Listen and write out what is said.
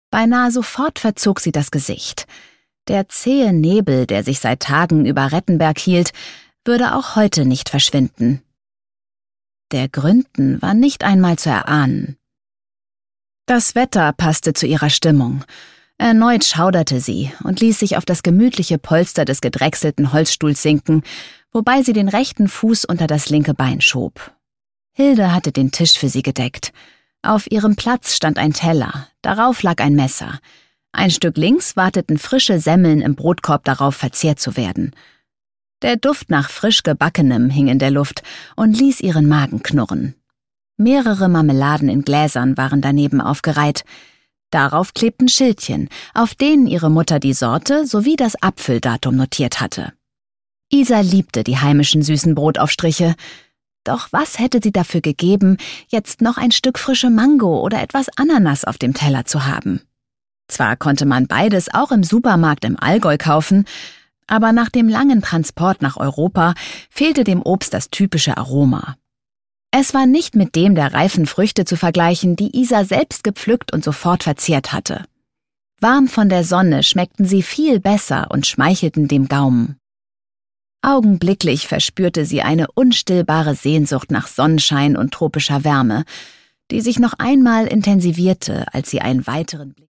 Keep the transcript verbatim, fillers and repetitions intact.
Beinahe sofort verzog sie das Gesicht. Der zähe Nebel, der sich seit Tagen über Rettenberg hielt, würde auch heute nicht verschwinden. Der Gründen war nicht einmal zu erahnen. Das Wetter passte zu ihrer Stimmung. Erneut schauderte sie und ließ sich auf das gemütliche Polster des gedrechselten Holzstuhls sinken, wobei sie den rechten Fuß unter das linke Bein schob. Hilde hatte den Tisch für sie gedeckt. Auf ihrem Platz stand ein Teller, darauf lag ein Messer. Ein Stück links warteten frische Semmeln im Brotkorb darauf, verzehrt zu werden. Der Duft nach frisch Gebackenem hing in der Luft und ließ ihren Magen knurren. Mehrere Marmeladen in Gläsern waren daneben aufgereiht. Darauf klebten Schildchen, auf denen ihre Mutter die Sorte sowie das Apfeldatum notiert hatte. Isa liebte die heimischen süßen Brotaufstriche. Doch was hätte sie dafür gegeben, jetzt noch ein Stück frische Mango oder etwas Ananas auf dem Teller zu haben? Zwar konnte man beides auch im Supermarkt im Allgäu kaufen, aber nach dem langen Transport nach Europa fehlte dem Obst das typische Aroma. Es war nicht mit dem der reifen Früchte zu vergleichen, die Isa selbst gepflückt und sofort verzehrt hatte. Warm von der Sonne schmeckten sie viel besser und schmeichelten dem Gaumen. Augenblicklich verspürte sie eine unstillbare Sehnsucht nach Sonnenschein und tropischer Wärme, die sich noch einmal intensivierte, als sie einen weiteren Blick